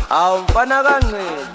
Awumfana kancane.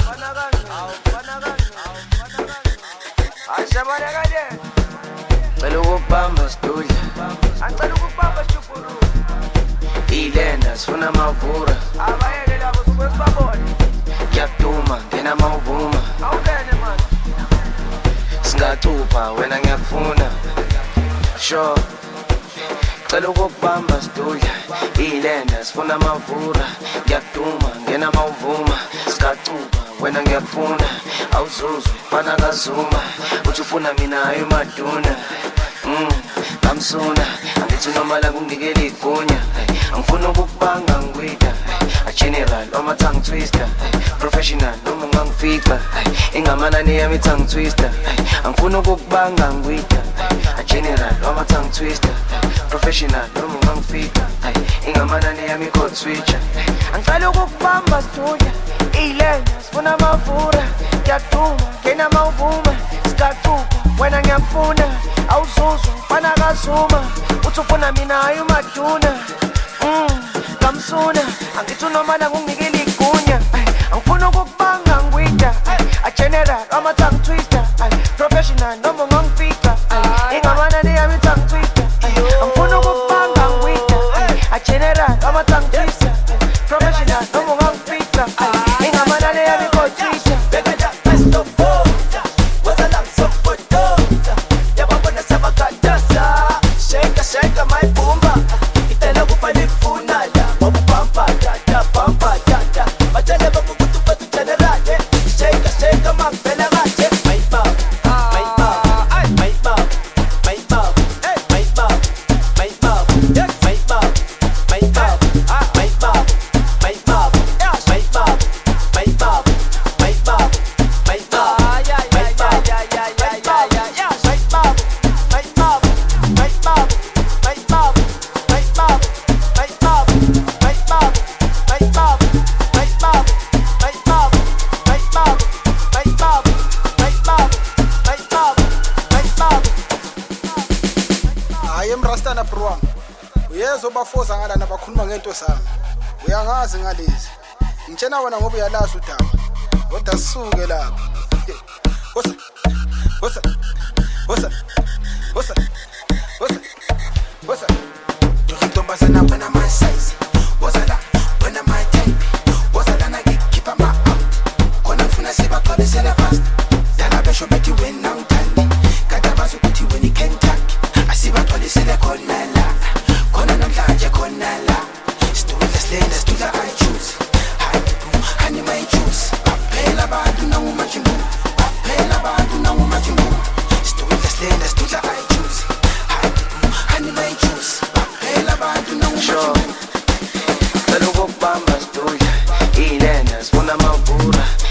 Ashabana kade. Cela ukubamba sidudla. Angicela ukubamba shukuru. Ilenda sifuna amavura. Abayeke labo sibone. Ngiyaduma ngena mawuvuma. Awungene manje. Singathupha wena ngiyakufuna. Sure. Cela ukubamba sidudla. Ilenda sifuna amavura. Ngiyaduma ngena mawuvuma. Singathupha wena ngiyakufuna. Awuzuzwe fana kazuma. Uthi ufuna mina hayi maduna. Ngamsuna angithi noma la kunginikela igunya. Angifuna ukubanga ngwida. A general noma tongue twister. Professional noma ungangifica. Ingamanani yami tongue twister. Angifuna ukubanga ngwida. A general noma tongue twister. Professional noma ungangifica. Ingamanani yami code switcher. Angicela ukubamba sidudla. Ilena sifuna amavura. Ngiyaduma ngena mawuvuma. Sikaqupha wena ngiyakufuna. Awuzuzwa fana kazuma. Uthi ufuna mina hayi maduna. Ngamsuna angithi noma la kunginikela igunya. Angifuna ukubanga ngwida. A general ama tongue twister. Professional noma ungangifica. Ingamanani yami tongue twister. Angifuna ukubanga ngwida. A general ama tongue twister. Professional noma ungangifica. Ingamanani yami code switcher. Shake my bumba, itela kufani kufuna la, babu pampa da pampa da, batele babu kutu patu generale, shake my fella rate, my bab, my bab, my bab, my bab, my bab, my bab, my bab, my bab, my bab, my bab, my bab, my bab, my bab, my bab, Rastana bro, uyezobafoza ngala nabakhuluma ngento sami. Uyangazi ngalezi. Ngitshena wena ngoba uyalazi udaba. Kodwa sisuke lapha. What's up? Ntombazana wena my size. Wena my type. Wozala na keep my out. Kona mfuna siba xabisele fast. Dala besho bethi wena ngithandi. Kade bazo kuthi wena iKentucky. Asiba xabisele khona la. Khona namhlanje khona la. Let's do the I choose. Honey my juice. Phela abantu nangumajimbu. Phela abantu nangumajimbu. Let's do the I choose. Honey my juice. Phela abantu nangumajimbu. Cela ukubamba sidudla. Ilena sifuna amavura.